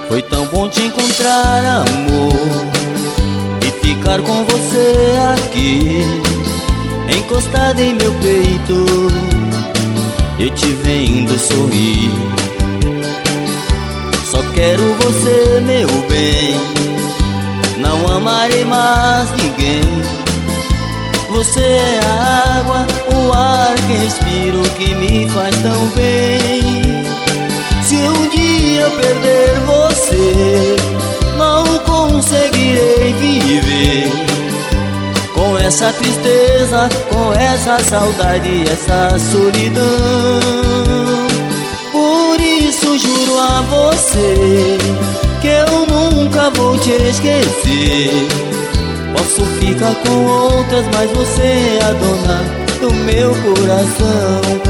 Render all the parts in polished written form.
Foi tão bom te encontrar, amor, e ficar com você aqui, encostada em meu peito, eu te vendo sorrir. Só quero você, meu bem, não amarei mais ninguém. Você é a água, o ar que respiro, que me faz tão bem. Se um dia eu perder você, não conseguirei viver com essa tristeza, com essa saudade, essa solidão. Por isso juro a você que eu nunca vou te esquecer. Posso ficar com outras, mas você é a dona do meu coração.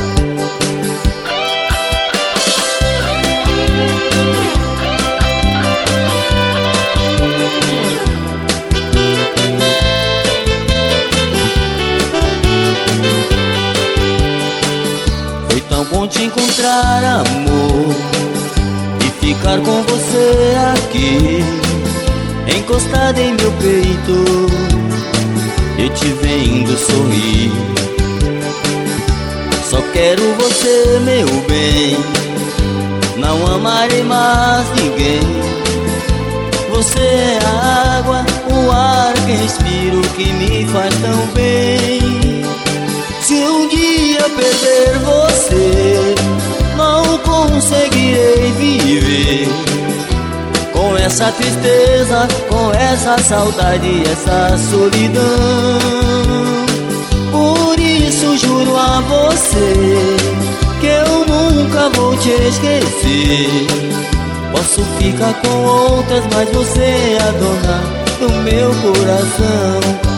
Foi tão bom te encontrar, amor, e ficar com você aqui, encostada em meu peito, eu te vendo sorrir. Só quero você, meu bem, não amarei mais ninguém. Você é a água, o ar que respiro, que me faz tão bem. Se um dia perder você, não conseguirei viver com essa tristeza, com essa saudade, essa solidão. Por isso juro a você que eu nunca vou te esquecer. Posso ficar com outras, mas você é a dona do meu coração.